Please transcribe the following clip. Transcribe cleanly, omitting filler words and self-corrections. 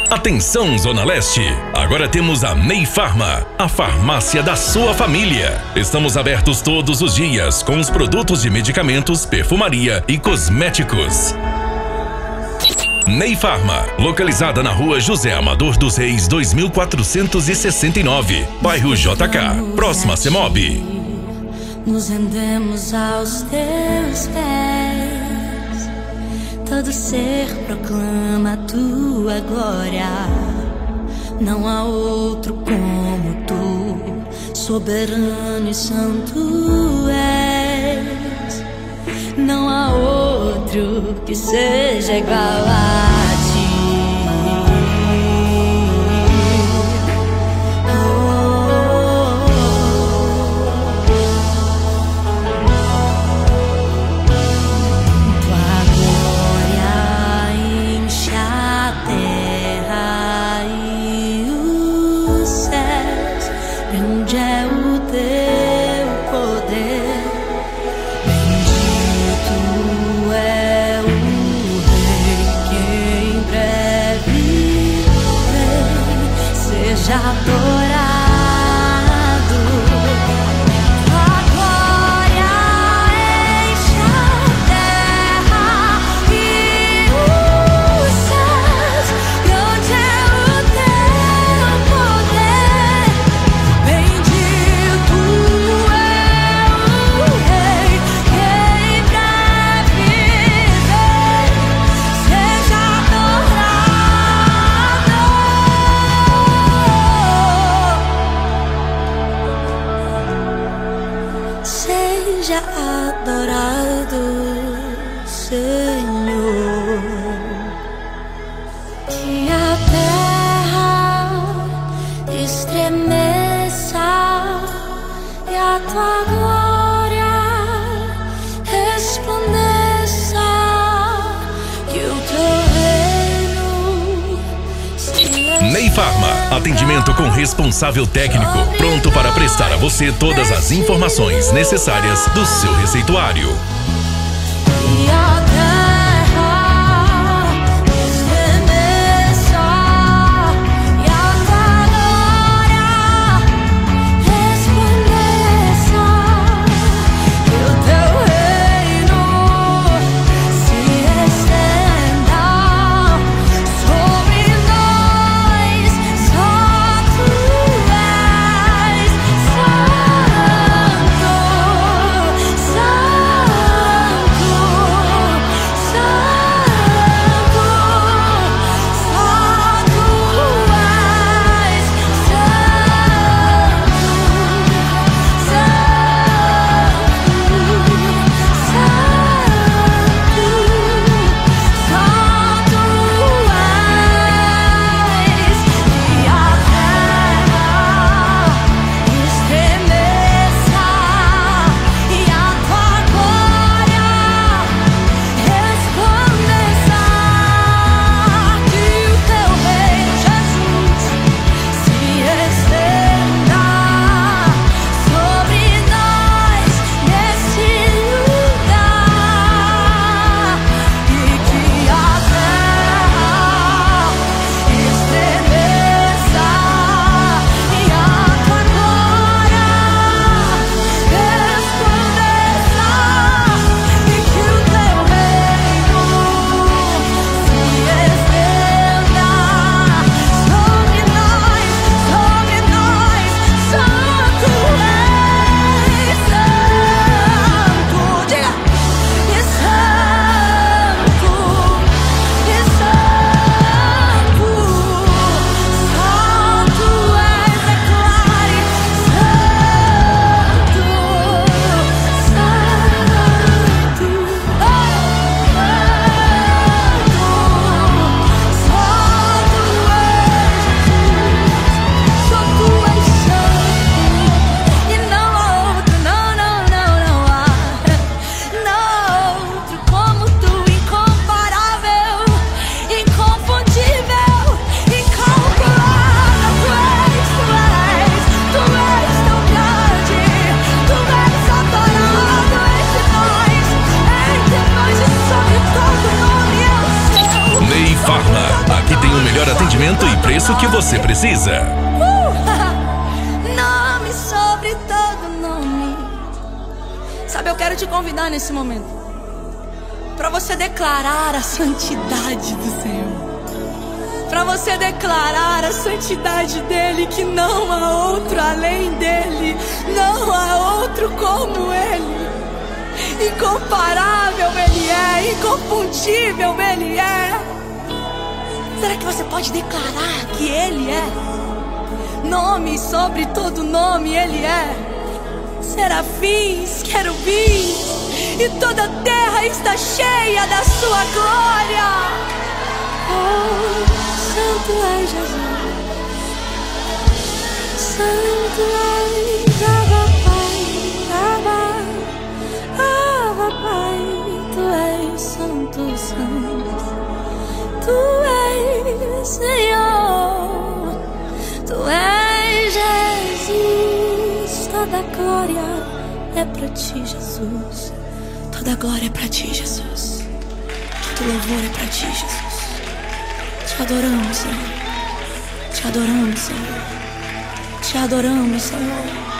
Atenção, Zona Leste! Agora temos a Ney Farma, a farmácia da sua família. Estamos abertos todos os dias com os produtos de medicamentos, perfumaria e cosméticos. Ney Farma, localizada na rua José Amador dos Reis, 2469, bairro JK, próxima a Semob. Nos rendemos aos teus pés, todo ser proclama a tua glória. Não há outro como tu, soberano e santo és. Não há outro que seja igual a ti. Tua glória enche a terra e os céus. Grande é o teu poder. Seja adorado, tua glória enche a terra e os céus. Grande é o teu poder, bendito é o Rei que em breve vem. Seja Seja adorado, Senhor, que a terra estremeça e a tua glória resplandeça, que o teu reino Ney Farma, atendimento com responsável técnico, pronto para prestar a você todas as informações necessárias do seu receituário. e a terra estremeça e a tua glória resplandeça, que o teu reino se estenda sobre nós. Só tu és santo, santo. isso que você precisa. Nome sobre todo nome. Sabe, eu quero te convidar nesse momento para você declarar a santidade do Senhor. Para você declarar a santidade dele, que não há outro além dele, não há outro como ele. Incomparável ele é, inconfundível ele é. Será que você pode declarar que ele é? Nome sobre todo nome ele é. Serafins, querubins, e toda a terra está cheia da sua glória. Oh, Santo é Jesus, Santo é Abba Pai, Abba Pai, Tu és Santo, Santo, Tu és Senhor, Tu és Jesus. Toda glória é pra Ti, Jesus. Toda glória é pra Ti, Jesus. Todo louvor é pra Ti, Jesus. Te adoramos, Senhor. Te adoramos, Senhor. Te adoramos, Senhor.